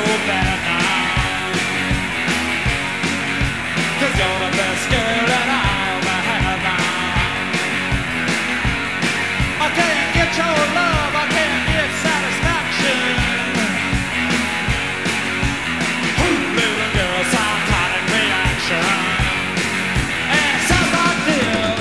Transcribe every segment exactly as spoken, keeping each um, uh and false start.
bad now. 'Cause you're the best girl that I ever had now. I can't get your love, I can't get satisfaction. Ooh, little girl, psychotic reaction. And it sounds like this.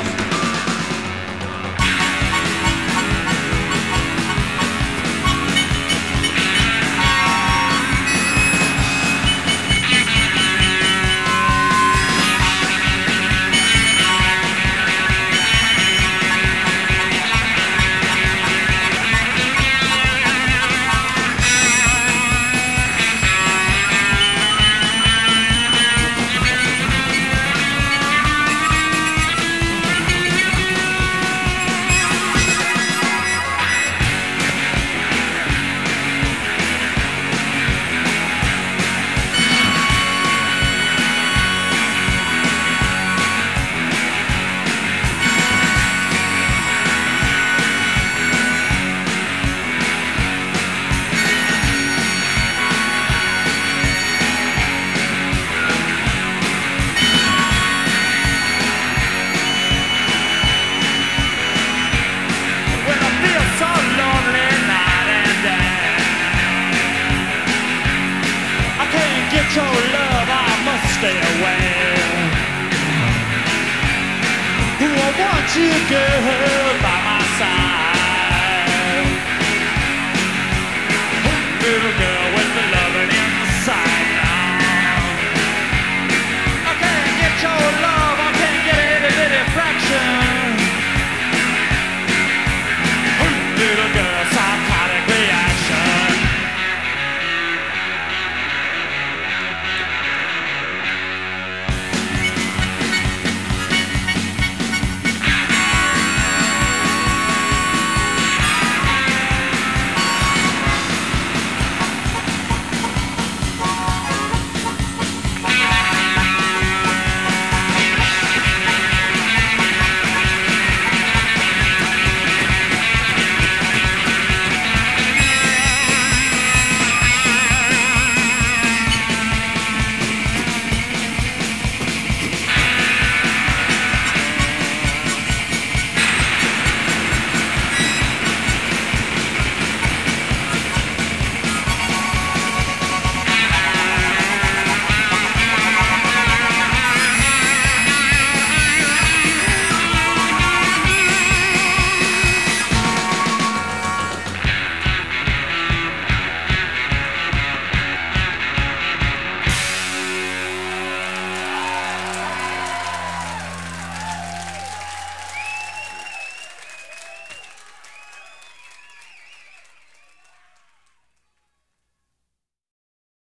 Your love, I must stay away. Ooh, I want you, girl.